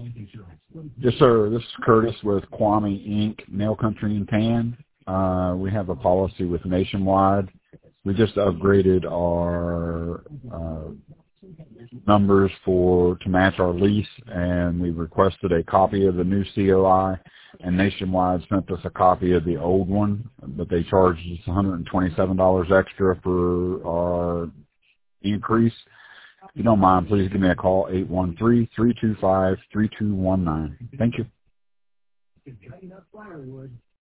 Yes, sir. This is Curtis with Kwame Inc., Nail Country and Tan. We have a policy with Nationwide. We just upgraded our numbers to match our lease, and we requested a copy of the new COI, and Nationwide sent us a copy of the old one, but they charged us $127 extra for our increase. If you don't mind, please give me a call, 813-325-3219. Thank you.